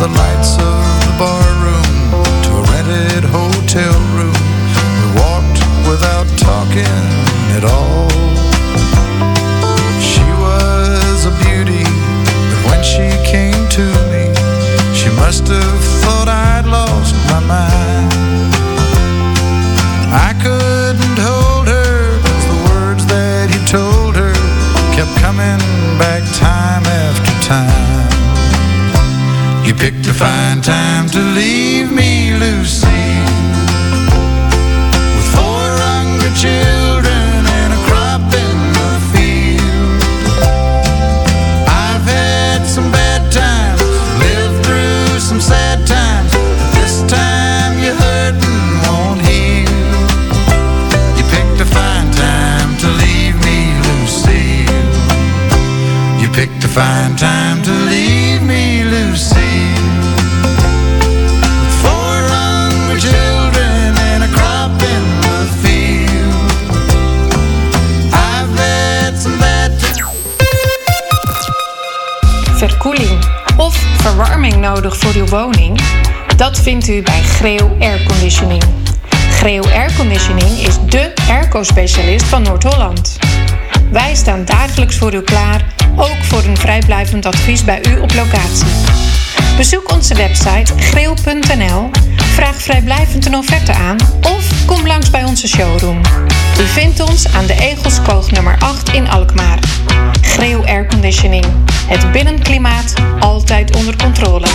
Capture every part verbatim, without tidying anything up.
the lights of the bar room to a rented hotel room. We walked without talking at all. She was a beauty, but when she came to me, she must have thought I'd lost my mind. I couldn't hold her, 'cause the words that he told her kept coming back time after time. You picked a fine time to leave me, Lucy, with four hungry children and a crop in the field. I've had some bad times, lived through some sad times, but this time you're hurting won't heal. You picked a fine time to leave me, Lucille. You picked a fine time to leave me, Lucille, with four hungry children and a crop in the field. I've had some bad times. Verkoeling of verwarming nodig voor uw woning? Dat vindt u bij Greeuw Airconditioning. Greeuw Airconditioning is dé airco-specialist van Noord-Holland. Wij staan dagelijks voor u klaar, ook voor een vrijblijvend advies bij u op locatie. Bezoek onze website greeuw punt n l, vraag vrijblijvend een offerte aan of kom langs bij onze showroom. U vindt ons aan de Egelskoog nummer acht in Alkmaar. Greeuw Airconditioning. Het binnenklimaat altijd onder controle.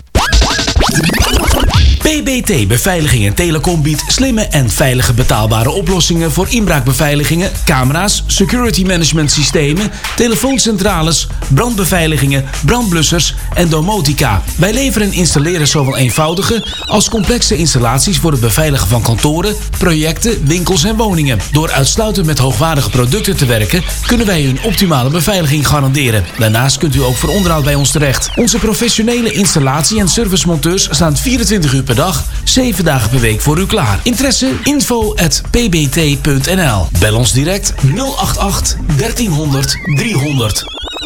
P B T Beveiliging en Telecom biedt slimme en veilige betaalbare oplossingen voor inbraakbeveiligingen, camera's, security management systemen, telefooncentrales, brandbeveiligingen, brandblussers en domotica. Wij leveren en installeren zowel eenvoudige als complexe installaties voor het beveiligen van kantoren, projecten, winkels en woningen. Door uitsluitend met hoogwaardige producten te werken, kunnen wij u een optimale beveiliging garanderen. Daarnaast kunt u ook voor onderhoud bij ons terecht. Onze professionele installatie- en servicemonteurs staan vierentwintig uur per dag, zeven dagen per week voor u klaar. Interesse? info at p b t punt n l. Bel ons direct nul acht acht dertienhonderd driehonderd.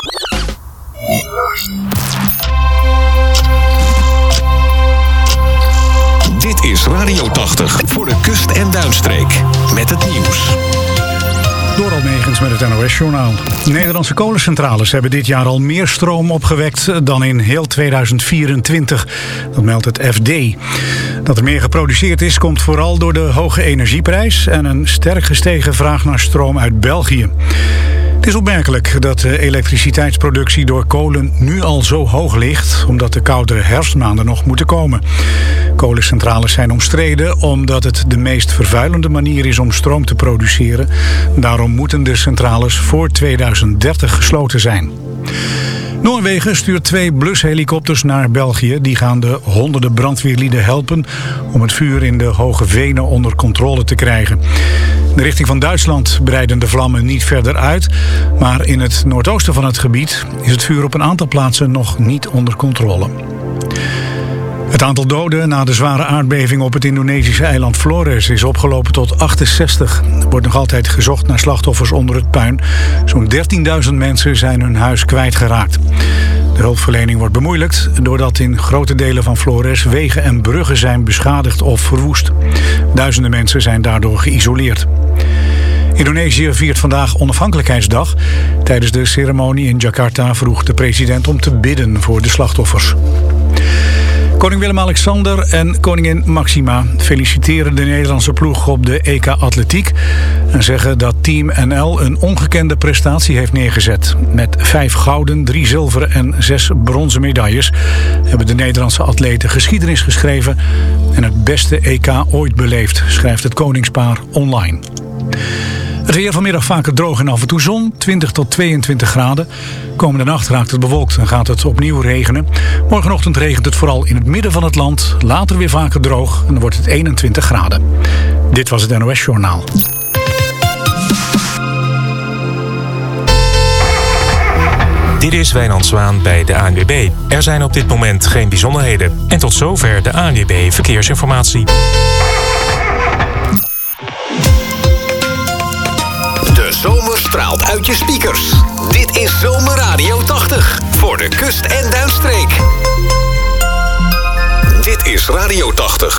Dit is Radio tachtig voor de kust- en duinstreek. Met het nieuws. Door Almegens met het N O S-journaal. Nederlandse kolencentrales hebben dit jaar al meer stroom opgewekt dan in heel tweeduizend vierentwintig. Dat meldt het F D. Dat er meer geproduceerd is, komt vooral door de hoge energieprijs en een sterk gestegen vraag naar stroom uit België. Het is opmerkelijk dat de elektriciteitsproductie door kolen nu al zo hoog ligt, omdat de koude herfstmaanden nog moeten komen. Kolencentrales zijn omstreden omdat het de meest vervuilende manier is om stroom te produceren. Daarom moeten de centrales voor tweeduizend dertig gesloten zijn. Noorwegen stuurt twee blushelikopters naar België. Die gaan de honderden brandweerlieden helpen om het vuur in de Hoge Venen onder controle te krijgen. In de richting van Duitsland breiden de vlammen niet verder uit, maar in het noordoosten van het gebied is het vuur op een aantal plaatsen nog niet onder controle. Het aantal doden na de zware aardbeving op het Indonesische eiland Flores is opgelopen tot achtenzestig. Er wordt nog altijd gezocht naar slachtoffers onder het puin. Zo'n dertienduizend mensen zijn hun huis kwijtgeraakt. De hulpverlening wordt bemoeilijkt doordat in grote delen van Flores wegen en bruggen zijn beschadigd of verwoest. Duizenden mensen zijn daardoor geïsoleerd. Indonesië viert vandaag onafhankelijkheidsdag. Tijdens de ceremonie in Jakarta vroeg de president om te bidden voor de slachtoffers. Koning Willem-Alexander en koningin Maxima feliciteren de Nederlandse ploeg op de E K Atletiek en zeggen dat Team N L een ongekende prestatie heeft neergezet. Met vijf gouden, drie zilveren en zes bronzen medailles hebben de Nederlandse atleten geschiedenis geschreven en het beste E K ooit beleefd, schrijft het koningspaar online. Het weer vanmiddag vaker droog en af en toe zon, twintig tot tweeëntwintig graden. Komende nacht raakt het bewolkt en gaat het opnieuw regenen. Morgenochtend regent het vooral in het midden van het land. Later weer vaker droog en dan wordt het eenentwintig graden. Dit was het N O S-journaal. Dit is Wijnand Zwaan bij de A N W B. Er zijn op dit moment geen bijzonderheden. En tot zover de A N W B Verkeersinformatie. De zomer straalt uit je speakers. Dit is Zomerradio tachtig voor de kust- en duinstreek. is Radio tachtig.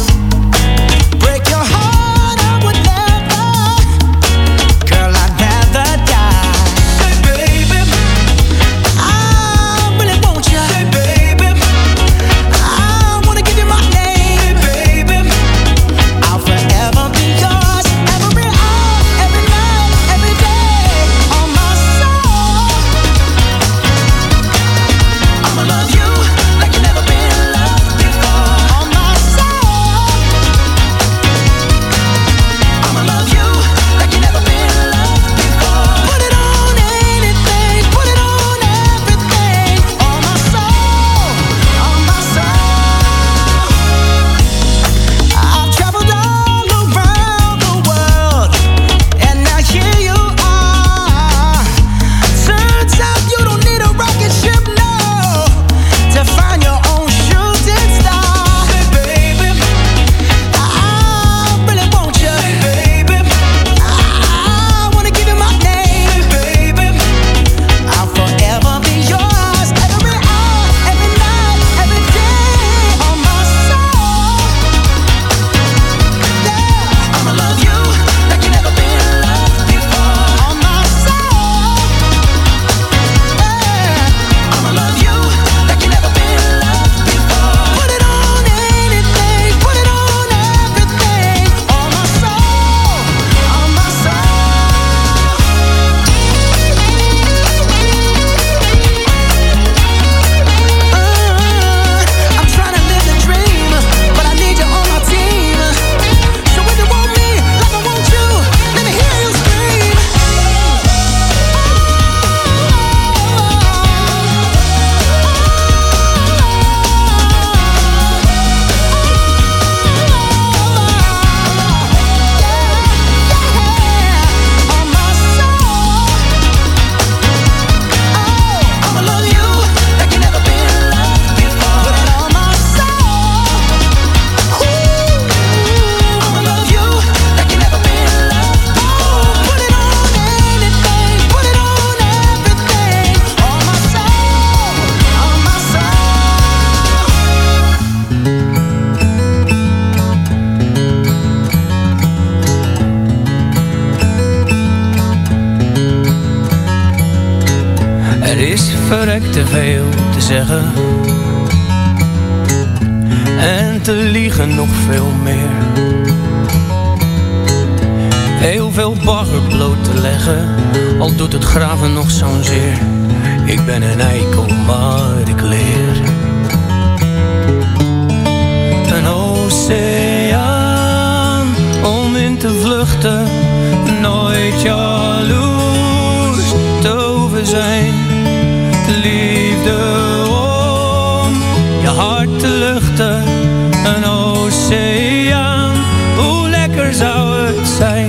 Girl, I'd rather verrekte veel te zeggen. En te liegen nog veel meer. Heel veel bagger bloot te leggen, al doet het graven nog zo'n zeer. Ik ben een eikel, maar ik leer. Een oceaan om in te vluchten, nooit jaloers te hoeven zijn. Liefde om je hart te luchten, een oceaan, hoe lekker zou het zijn.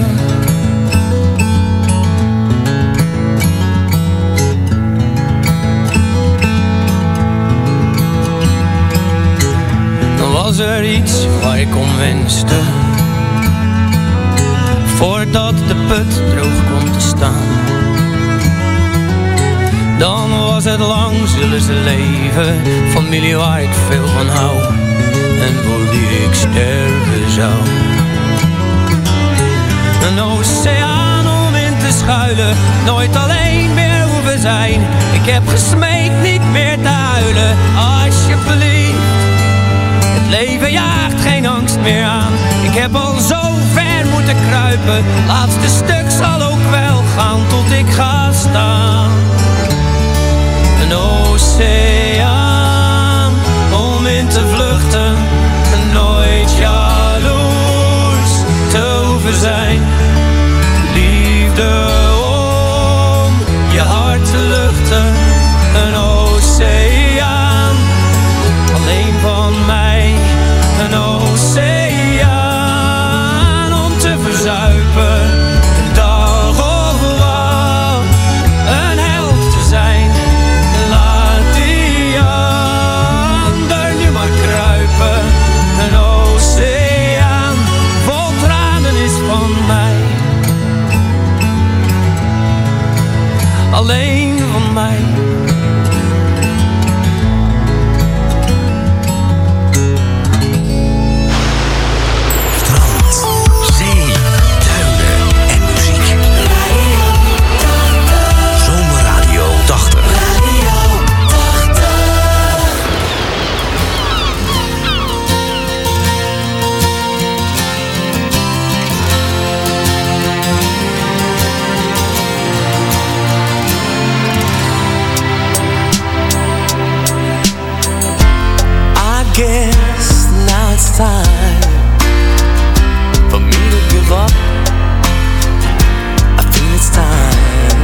Dan was er iets waar ik om wenste, voordat de put droog kwam te staan. Dan was het lang, zullen ze leven, familie waar ik veel van hou en voor die ik sterven zou. Een oceaan om in te schuilen, nooit alleen meer hoeven zijn. Ik heb gesmeekt niet meer te huilen, alsjeblieft. Het leven jaagt geen angst meer aan. Ik heb al zo ver moeten kruipen, laatste stuk zal ook wel gaan tot ik ga staan. Een oceaan om in te vluchten, nooit jaloers te hoeven zijn. Liefde om je hart te luchten, een oceaan alleen van mij. Een oceaan om te verzuipen, een dag of wat, een held te zijn. Laat die ander nu maar kruipen. Een oceaan vol tranen is van mij, alleen van mij. Strand, zee, duinen en muziek. Zomerradio tachtig. I guess now it's time for me to give up. I feel it's time.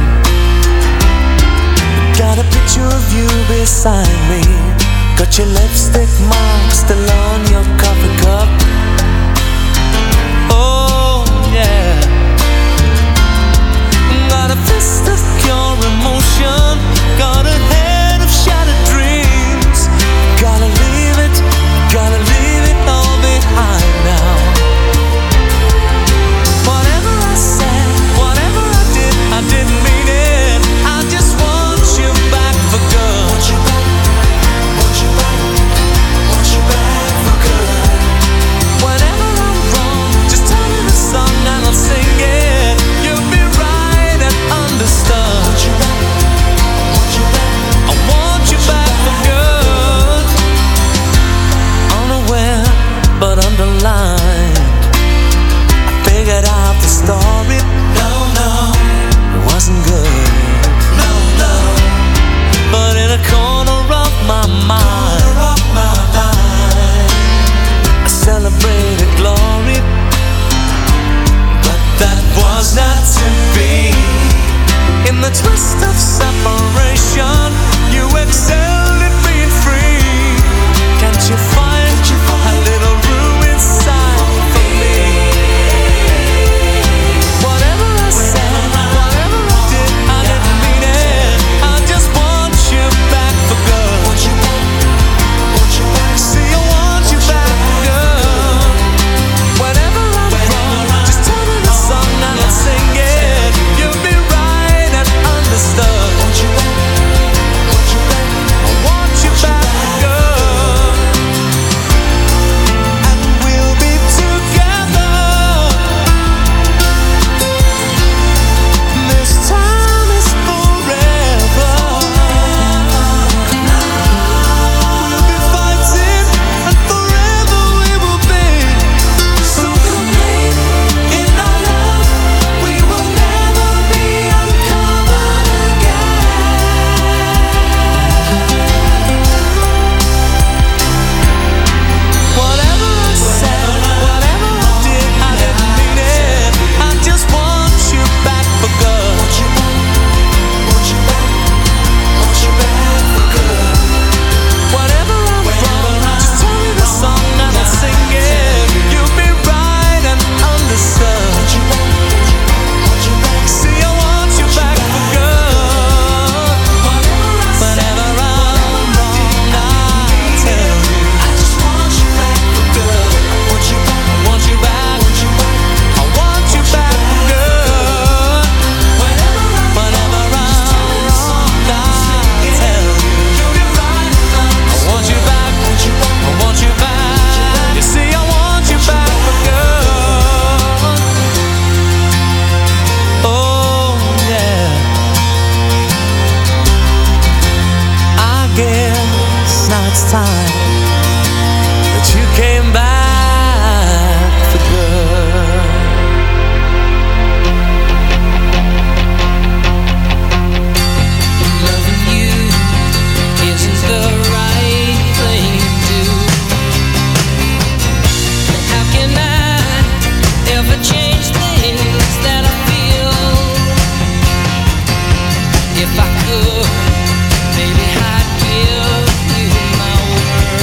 Got a picture of you beside me. Got your lipstick mark still on your coffee cup. Oh yeah. Got a fist of pure emotion. Got a head of shattered dreams. Gotta leave it, gotta leave it all behind now. Whatever I said, whatever I did, I didn't mean it. I just want you back for good. Want you back, want you back, want you back for good. Whenever I'm wrong, just tell me the song and I'll sing it. You'll be right and understood. Want you back, want you back, I want you back for good. Unaware but underlined, I figured out the story. No, no, it wasn't good. No, no, but in a corner of my mind, of my mind, I celebrated glory, but that was not to be. In the twist of separation, you excelled at being free. Can't you find a little room inside for me? Whatever I said, whatever I did, I didn't mean it. I just want you back for good. Want you back, want you back. See, I want you back for good. Whenever I'm wrong, just tell me the song and I'll sing it. You'll be right and understand. time that you came back for good. Loving you isn't the right thing to do. How can I ever change things that I feel? If I could, maybe I'd give you my word.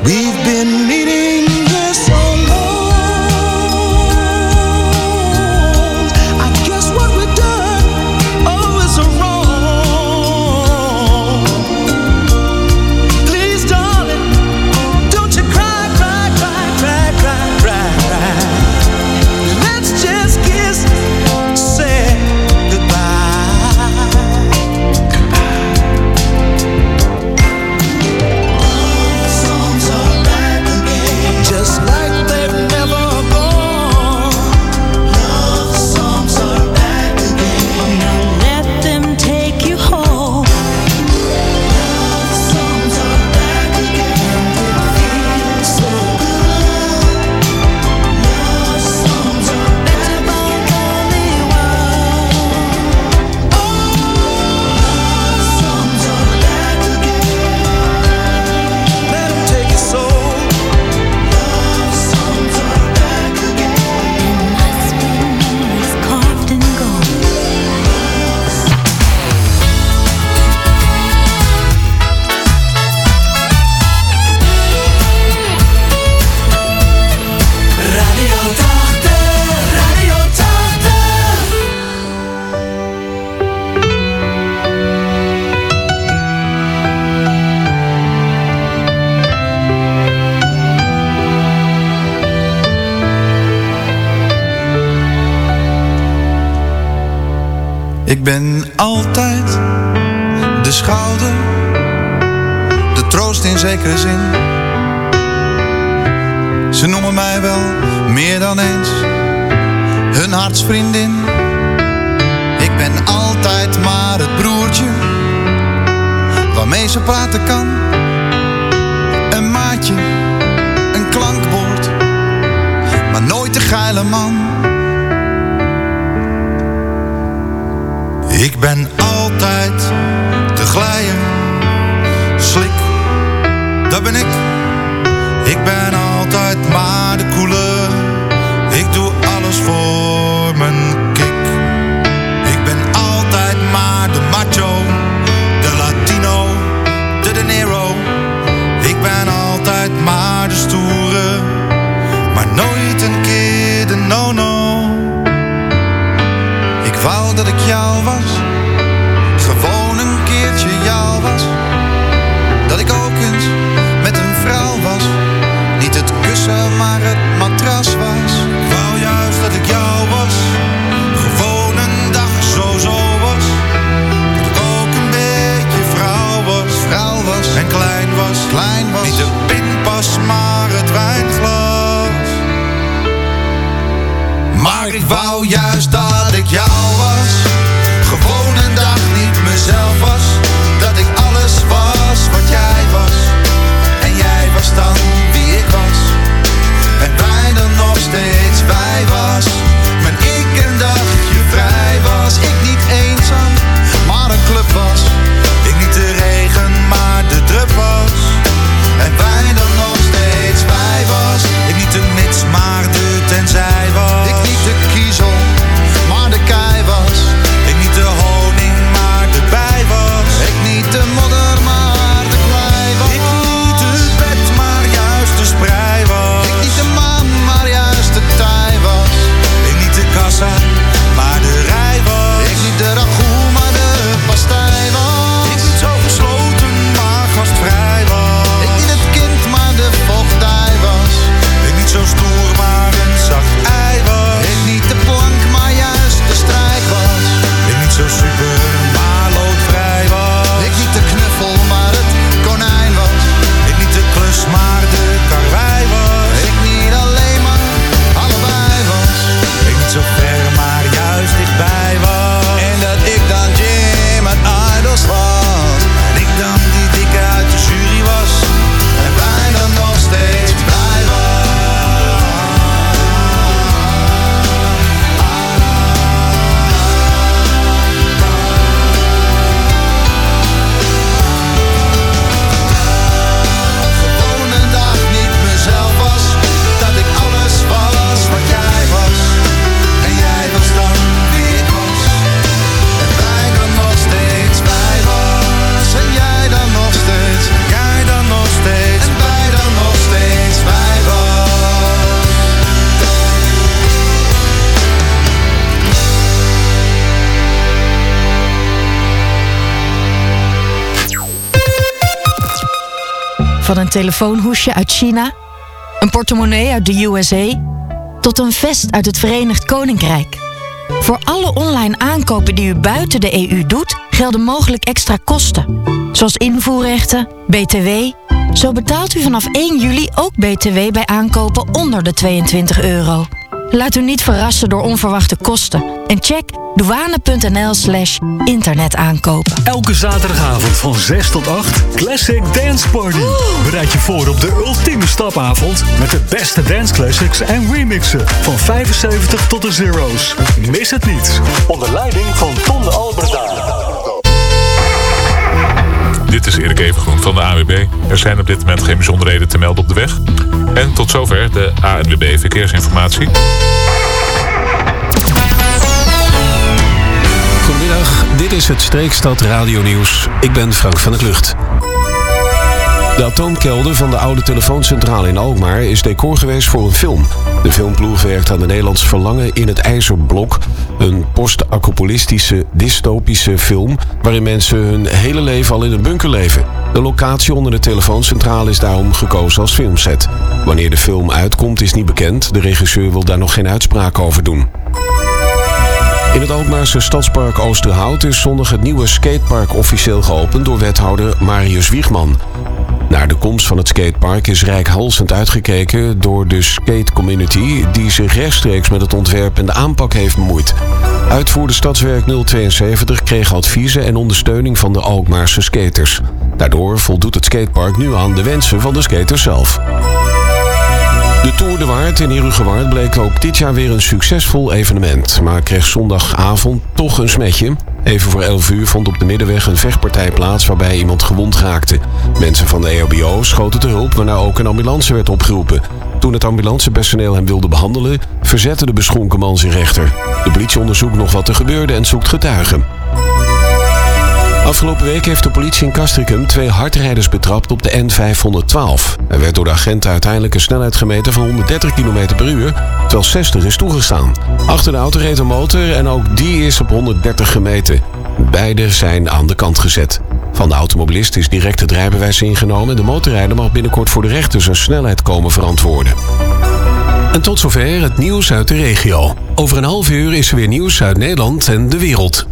We've been meeting this so long. I guess what we've done, oh, is wrong. Please, darling, don't you cry, cry, cry, cry, cry, cry, cry. Let's just kiss, say goodbye. Songs are back again, just like they've never gone. Love songs are back again. Now let them take you home. Love songs are back again. It feels so good. Love songs are back again. Oh, love songs are back again. Let 'em take your soul. Love songs are back again. Must be memories carved in gold. Radio tachtig, Radio tachtig. Ik ben altijd de schouder, de troost in zekere zin. Ze noemen mij wel meer dan eens hun hartsvriendin. Ik ben altijd maar het broertje waarmee ze praten kan. Een maatje, een klankwoord, maar nooit de geile man. Ik ben altijd de glijer, slik, dat ben ik. Ik ben altijd maar de koele, ik doe alles voor mijn kick. Ik ben altijd maar de macho, de Latino, de De Niro. Ik ben altijd maar de stoere, maar nooit een keer de no-no. Ik wou dat ik jou was, gewoon een keertje jou was. Dat ik ook eens met een vrouw was, niet het kussen maar het matras was. Ik wou juist dat ik jou was, gewoon een dag zo zo was. Dat ik ook een beetje vrouw was, vrouw was en klein was, klein was. Niet de pinpas maar het wijnglas. Maar ik wou juist dat ik jou was, gewoon een dag niet mezelf was. Dat ik alles was wat jij was, en jij was dan wie ik was. En wij dan nog steeds wij was. Maar ik een dagje vrij was. Ik niet eenzaam, maar een club was. Ik niet de regen, maar de drup was. En wij dan nog steeds wij was. Ik niet de mits, maar de tenzij was. Ik niet de kiezel, Van een telefoonhoesje uit China, een portemonnee uit de U S A, tot een vest uit het Verenigd Koninkrijk. Voor alle online aankopen die u buiten de E U doet, gelden mogelijk extra kosten. Zoals invoerrechten, B T W. Zo betaalt u vanaf één juli ook B T W bij aankopen onder de tweeëntwintig euro. Laat u niet verrassen door onverwachte kosten. En check douane.nl slash internetaankopen. Elke zaterdagavond van zes tot acht Classic Dance Party. Bereid je voor op de ultieme stapavond met de beste dance classics en remixen van vijfenzeventig tot de zero's. Mis het niet. Onder leiding van Ton Alberda. Dit is Erik Evengroen van de A N W B. Er zijn op dit moment geen bijzonderheden te melden op de weg. En tot zover de A N W B Verkeersinformatie. Goedemiddag, dit is het Streekstad Radio Nieuws. Ik ben Frank van der Klucht. De atoomkelder van de oude telefooncentrale in Alkmaar is decor geweest voor een film. De filmploeg werkt aan de Nederlands Verlangen in het IJzerblok. Een post-apocalyptische, dystopische film waarin mensen hun hele leven al in een bunker leven. De locatie onder de telefooncentrale is daarom gekozen als filmset. Wanneer de film uitkomt is niet bekend. De regisseur wil daar nog geen uitspraak over doen. In het Alkmaarse stadspark Oosterhout is zondag het nieuwe skatepark officieel geopend door wethouder Marius Wiegman. Naar de komst van het skatepark is reikhalzend uitgekeken door de skate community die zich rechtstreeks met het ontwerp en de aanpak heeft bemoeid. Uitvoerder Stadswerk nul tweeënzeventig kreeg adviezen en ondersteuning van de Alkmaarse skaters. Daardoor voldoet het skatepark nu aan de wensen van de skaters zelf. De Tour de Waard in Herugewaard bleek ook dit jaar weer een succesvol evenement, maar kreeg zondagavond toch een smetje. Even voor elf uur vond op de Middenweg een vechtpartij plaats waarbij iemand gewond raakte. Mensen van de E H B O schoten te hulp, waarna ook een ambulance werd opgeroepen. Toen het ambulancepersoneel hem wilde behandelen, verzette de beschonken man zich rechter. De politie onderzoekt nog wat er gebeurde en zoekt getuigen. Afgelopen week heeft de politie in Castricum twee hardrijders betrapt op de N vijfhonderdtwaalf. Er werd door de agenten uiteindelijk een snelheid gemeten van honderddertig kilometer per uur, terwijl zestig is toegestaan. Achter de auto reed een motor en ook die is op honderddertig gemeten. Beide zijn aan de kant gezet. Van de automobilist is direct het rijbewijs ingenomen en de motorrijder mag binnenkort voor de rechter zijn snelheid komen verantwoorden. En tot zover het nieuws uit de regio. Over een half uur is er weer nieuws uit Nederland en de wereld.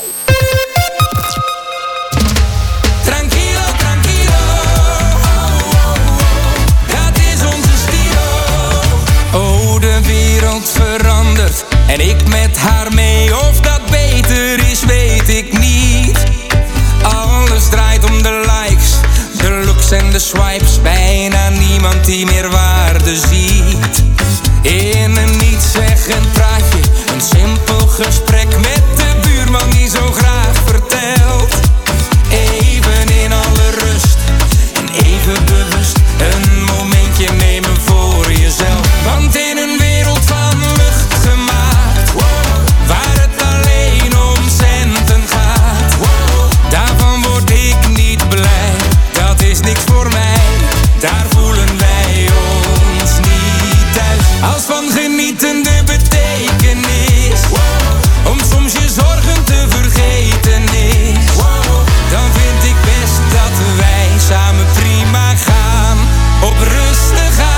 Verandert en ik met haar mee. Of dat beter is, weet ik niet. Alles draait om de likes, de looks en de swipes. Bijna niemand die meer waarde ziet. In een nietszeggend praatje, een simpel gesprek met de buurman die zo graag vertelt. Even in alle rust en even bewust een momentje nemen voor jezelf. Want in een wereld van lucht gemaakt, wow, waar het alleen om centen gaat, wow, daarvan word ik niet blij. Dat is niks voor mij, daar voelen wij ons niet thuis. Als van genieten de betekenis, wow, om soms je zorgen te vergeten is, wow, dan vind ik best dat wij samen prima gaan, op rustig gaan.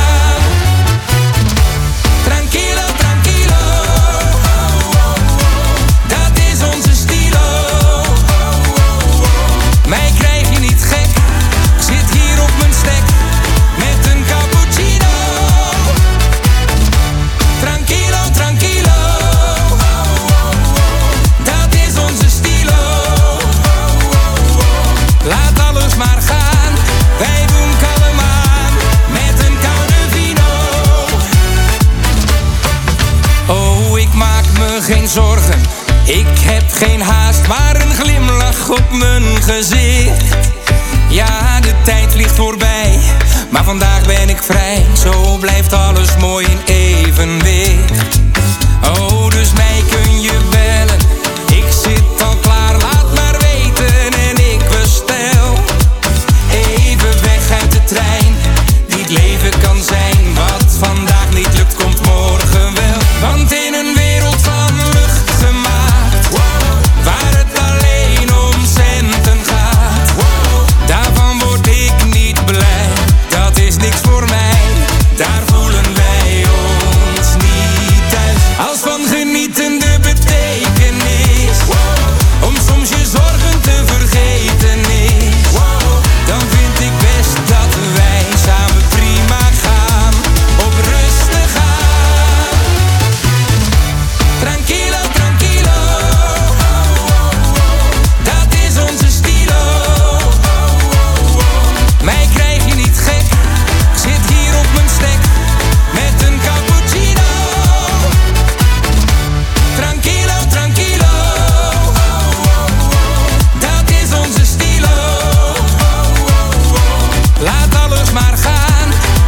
Tranquilo, tranquilo, oh, oh, oh. Dat is onze stilo, oh, oh, oh. Mij krijg je niet gek, ik zit hier op mijn stek met een cappuccino. Tranquilo, tranquilo, oh, oh, oh. Dat is onze stilo, oh, oh, oh. Laat alles maar gaan, wij doen kalm aan met een koude vino. Oh, ik maak me geen zorgen, ik heb geen haast, maar een glimlach op mijn gezicht. Ja, de tijd vliegt voorbij, maar vandaag ben ik vrij. Zo blijft alles mooi in evenwicht. Oh, dus mij kun je bellen, ik zit al klaar, laat maar weten en ik bestel. Even weg uit de trein, die het leven kan zijn. Wat vandaag niet lukt, komt morgen wel. Want in een wereld van lucht gemaakt, wow, waar het alleen om centen gaat, wow, daarvan word ik niet blij.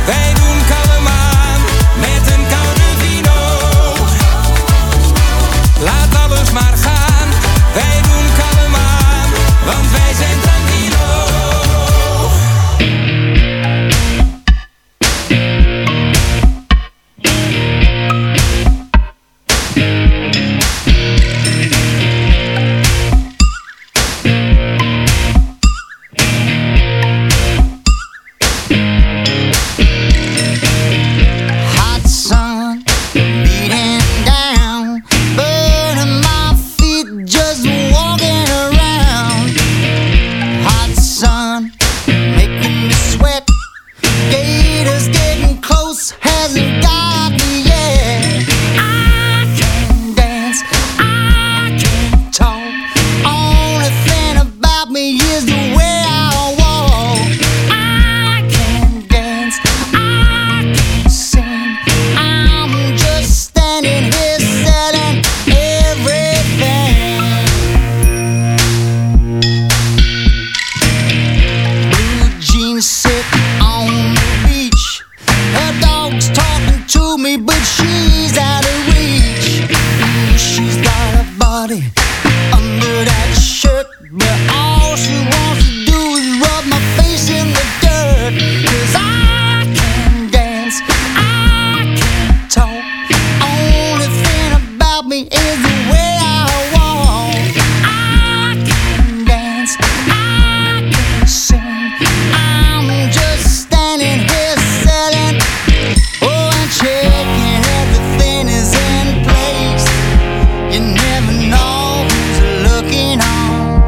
Wij doen kalm aan met een koude vino. Laat alles maar gaan. Wij doen kalm aan, want wij zijn tranquilo. Hot sun beating down, burning my feet just walking around. Hot sun making me sweat. Gators getting close, hasn't got me yet. I can dance, I can talk. Only thing about me is the way I walk. I can dance, I can sing. I'm just standing here selling everything. Blue jeans sit on the beach. Her dog's talking to me, but she's out of reach. Mm, She's got a body under that shirt, but all she wants to do is rub my face in the dirt. 'Cause I can dance, I can talk. Only thing about me is the way I walk. I can dance, I can sing. I'm just standing here selling. Oh, and checking everything is in place. You never know who's looking on.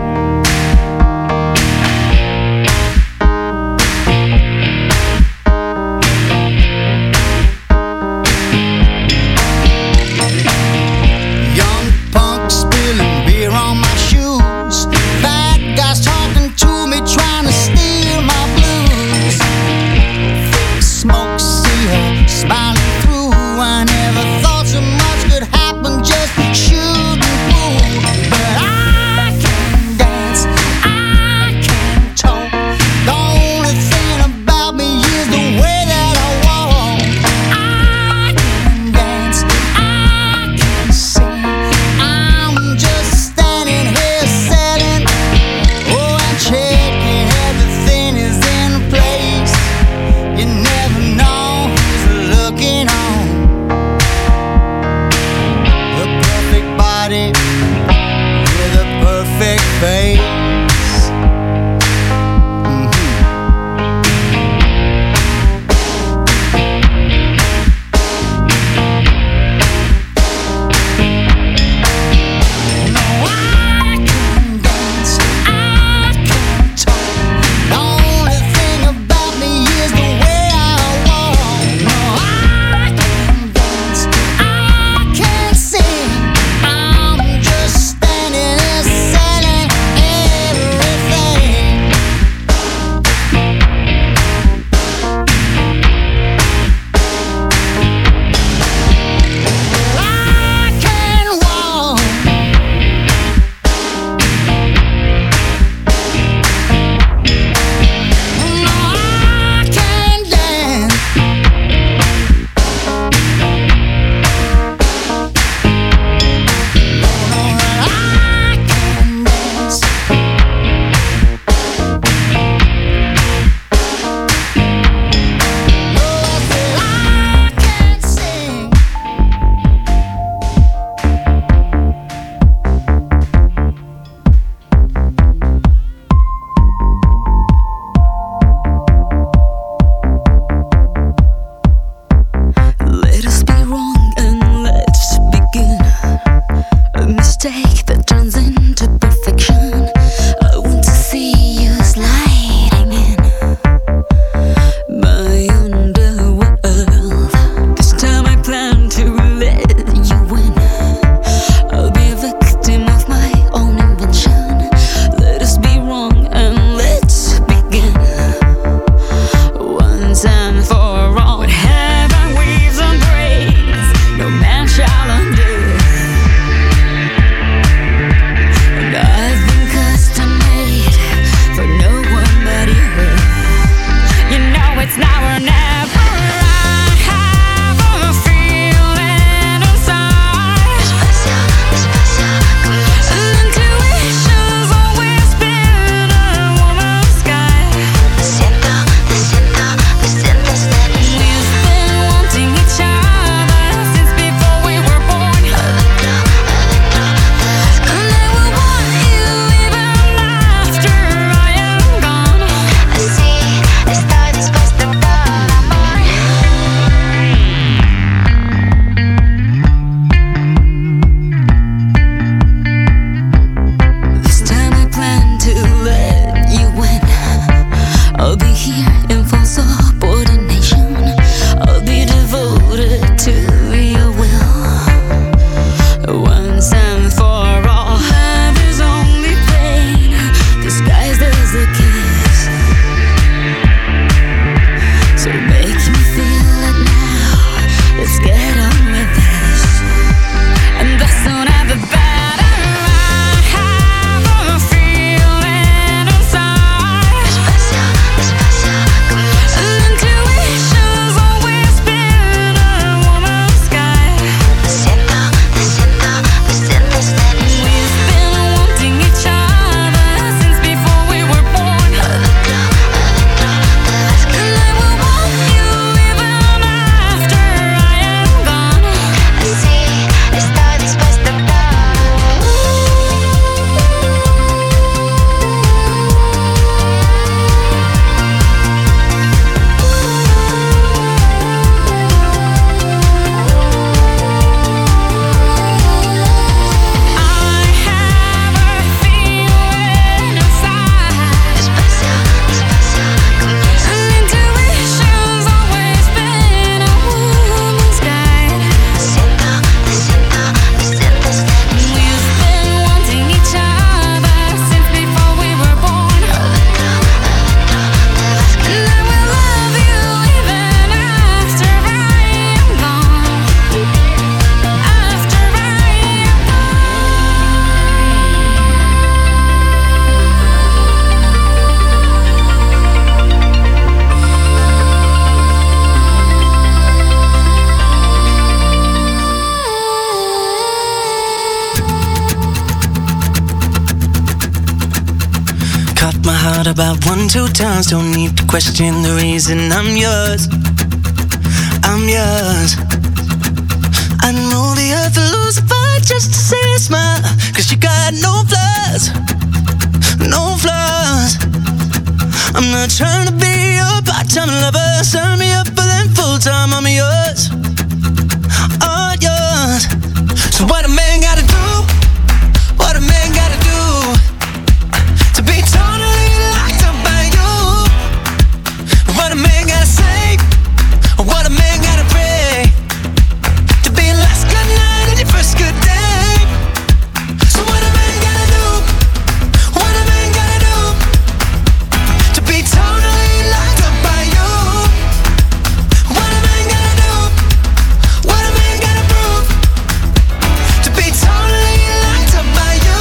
Young punk spilling beer on my shoes. Bad guys talking to me, trying to steal my blues. Thick smoke, see her smiling through. I never thought so much could happen, just shooting pool. But I can dance, I can talk. The only thing about me is the way that I walk. I can dance, I can sing. I'm just standing here selling. Oh, and checking everything is in place. You never know who's looking on. The perfect body with a perfect face. The only thing about me is the way I walk. No, I can dance, I can sing. I'm just standing here selling everything. I can walk. No, I can dance. I can dance. I can sing. Let us be wrong and let's begin. A mistake that turns into perfection. I want to see you sliding in my underworld. This time I plan to let you win. I'll be a victim of my own invention. Let us be wrong and let's begin. Once and for all, what heaven weaves and braids, no man shall undo. And I've been custom made for no one but you. You know it's now or never. thought about one, two times. Don't need to question the reason I'm yours. I'm yours. I know the earth will lose a fight just to see a smile. Cause you got no flaws, no flaws. I'm not trying to be your part-time lover. Sign me up for them full-time. I'm yours, all yours. So what a man gotta do, what a man gotta do to be totally locked up by you. What a man gotta say, what a man gotta pray to be your last good night and your first good day. So what a man gotta do, what a man gotta do to be totally locked up by you. What a man gotta do, what a man gotta prove to be totally locked up by you.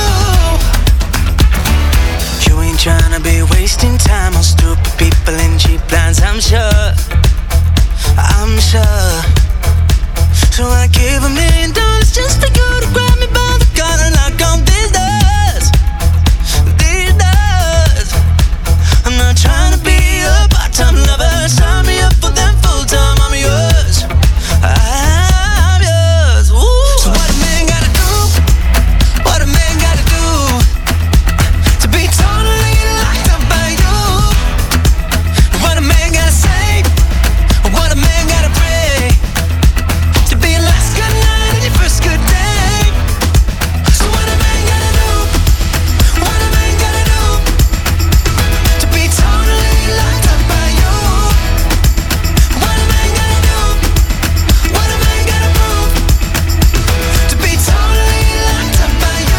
You ain't tryna be wasting time on stupid people and cheap lines, I'm sure, I'm sure. So I give a million dollars just for you to grab me by the collar and lock on these doors, these doors. I'm not trying to be a part-time lover. Sign me up for them full-time. I'm yours, I'm yours. Ooh. So what a man gotta do, what a man gotta do to be totally locked up by you. What a man gotta say, what a man gotta pray to be your last good night and your first good day. So what a man gotta do, what a man gotta do to be totally locked up by you. What a man gotta do, what a man gotta prove to be totally locked up by you.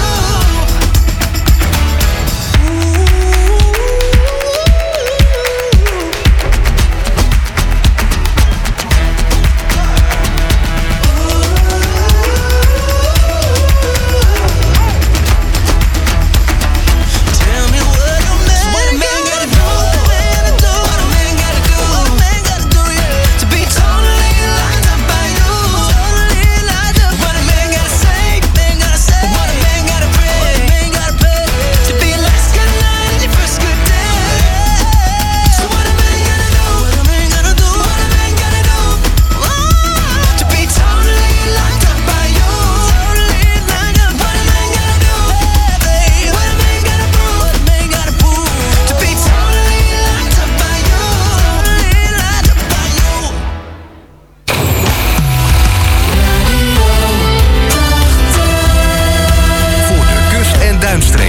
Tell me what a man, what a man gotta do, what a man gotta do, what a man gotta do, yeah, to be totally locked up by you. Totally locked up. What a man gotta say, man gotta say, what a man gotta pray, what a man gotta pray to be your last good night and your first good day. So what a man gotta do, what a man gotta do, what a man gotta do to be totally locked up by you. Totally locked up. What a man gotta do, babe, what a man gotta prove, what a man gotta prove to be totally locked up by you. Totally locked up by you. Voor de kust- en duinstreek.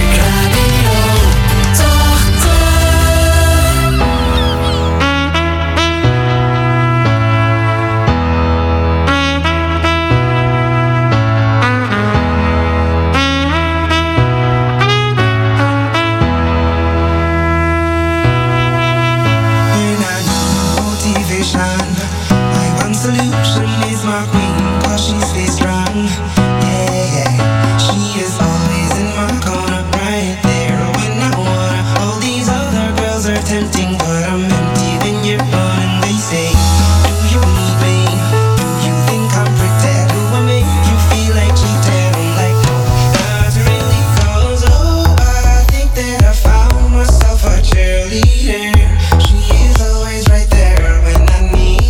When I need motivation, my one solution is my queen, cause she stays strong. Yeah, yeah. She is always in my corner, right there when I wanna. All these other girls are tempting, but I'm empty when you're gone. And they say, do you need me? Do you think I'm pretend? Do I make you feel like cheating? I'm like, no, not really, cause oh, I think that I found myself a cheerleader. She is always right there when I need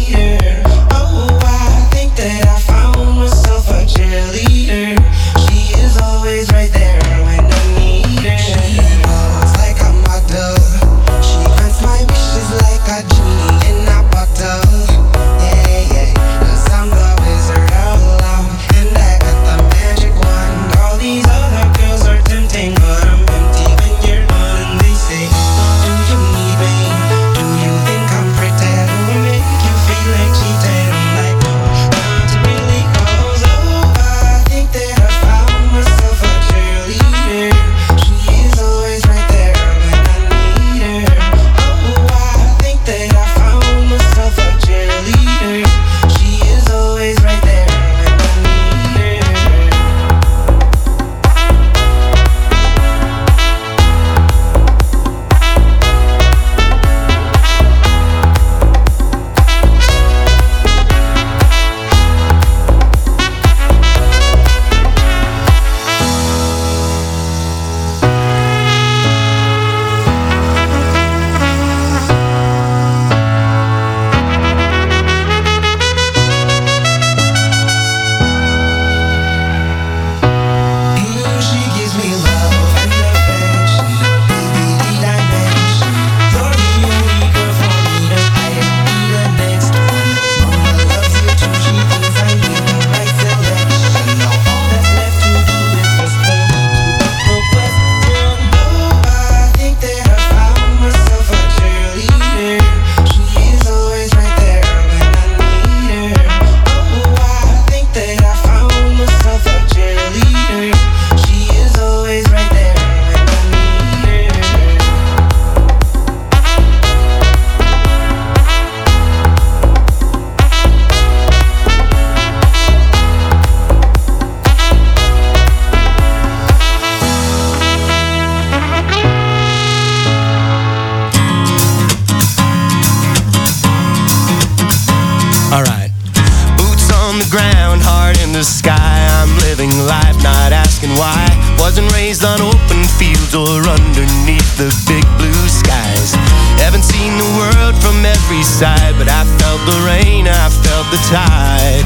I felt the rain, I felt the tide.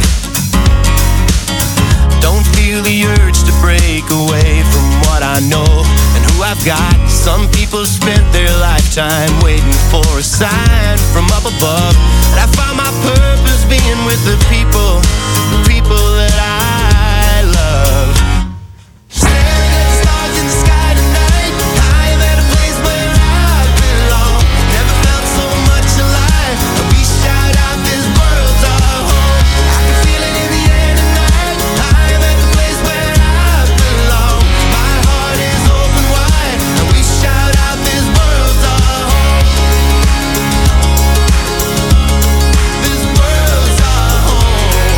Don't feel the urge to break away from what I know and who I've got. Some people spent their lifetime waiting for a sign from up above, and I found my purpose being with the people, the people that I love. Staring at the stars in the sky tonight, I'm at a place where I belong. Never felt so much alive. We shout out, this world's our home. I can feel it in the air tonight. I'm at the place where I belong. My heart is open wide, and we shout out, this world's our home. This world's our home.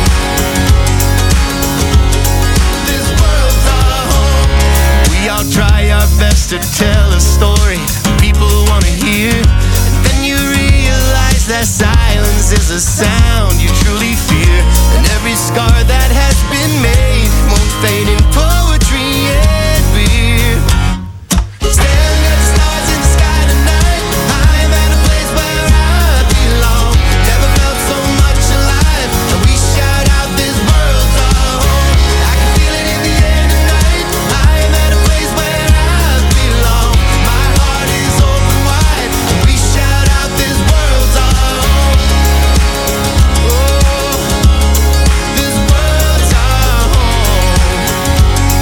This world's our home. We all try our best to tell a story people wanna hear, and then you realize that silence is a sound you truly fear, and every scar that has been made won't fade in poetry and beer. Staring at the stars in the sky tonight, I'm at a place where I belong. Never felt so much alive, and we shout out, this world's our home. I can feel it in the air tonight. I'm at a place where I belong. My heart is open wide, and we shout out, this world's our home. Oh, this world's our home.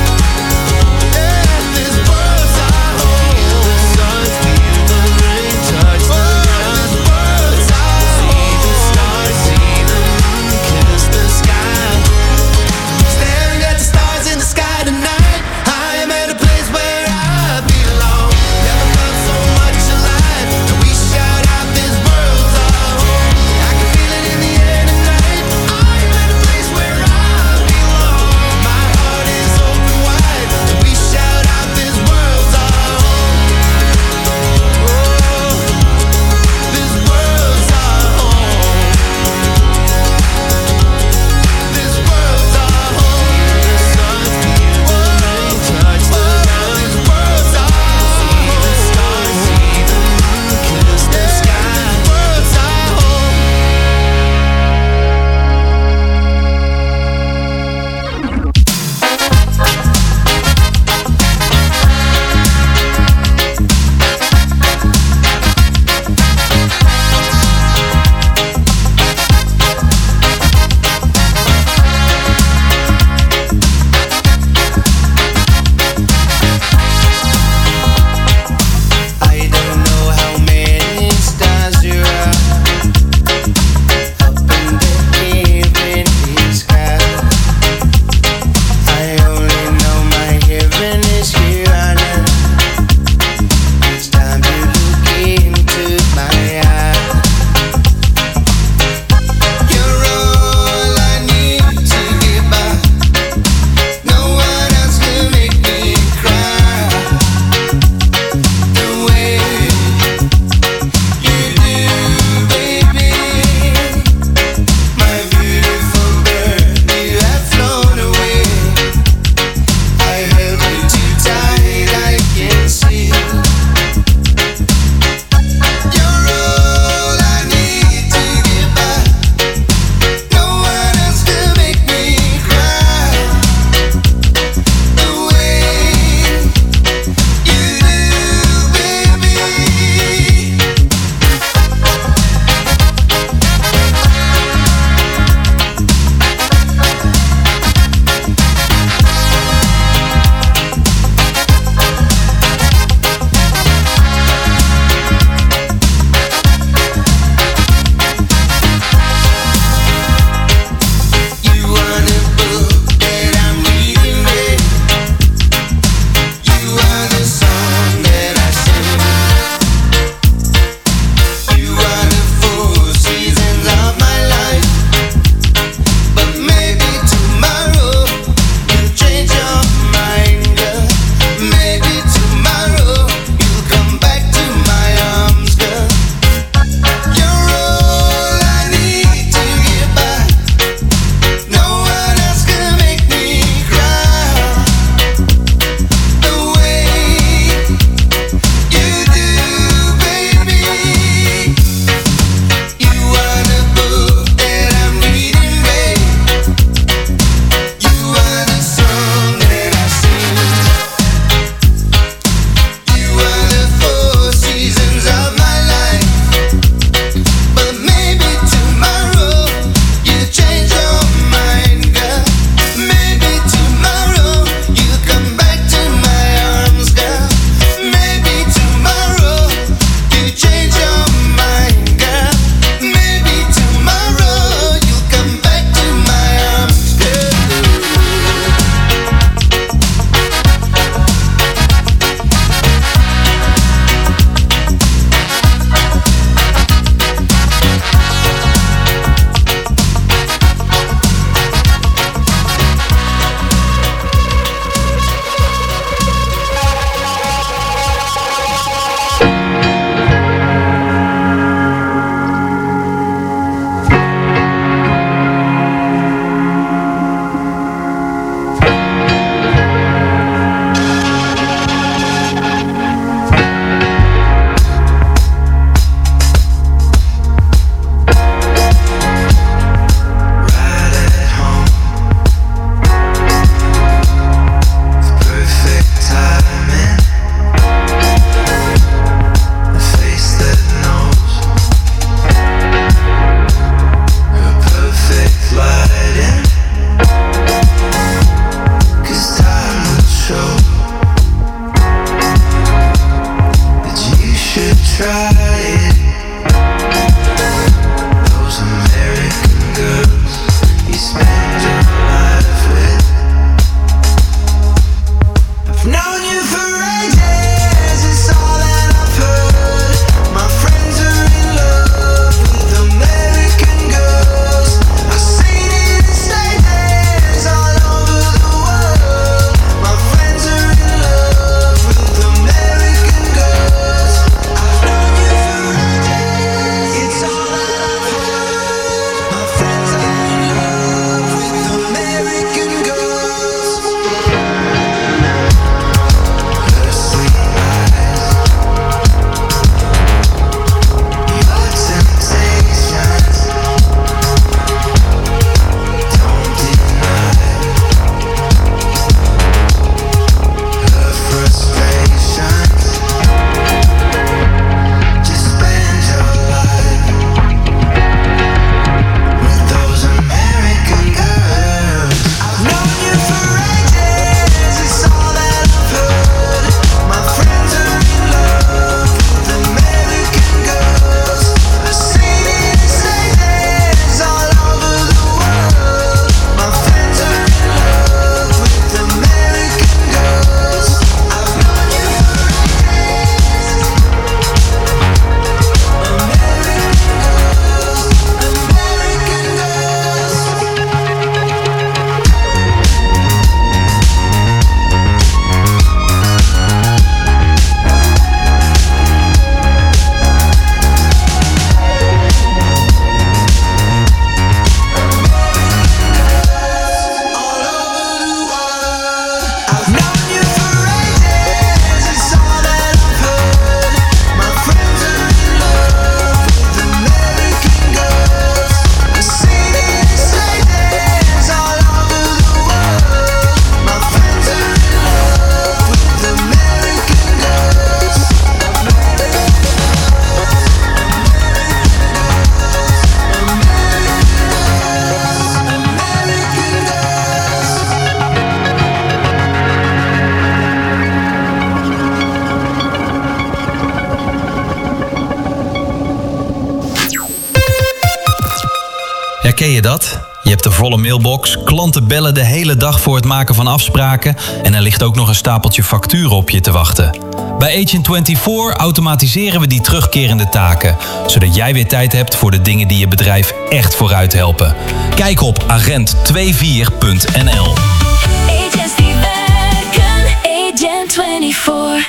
Ja, ken je dat? Je hebt de volle mailbox, klanten bellen de hele dag voor het maken van afspraken en er ligt ook nog een stapeltje facturen op je te wachten. Bij Agent vierentwintig automatiseren we die terugkerende taken, zodat jij weer tijd hebt voor de dingen die je bedrijf echt vooruit helpen. Kijk op agent vierentwintig punt n l. Agents die werken, Agent vierentwintig.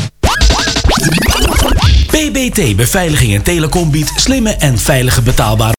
B B T Beveiliging en Telecom biedt slimme en veilige betaalbare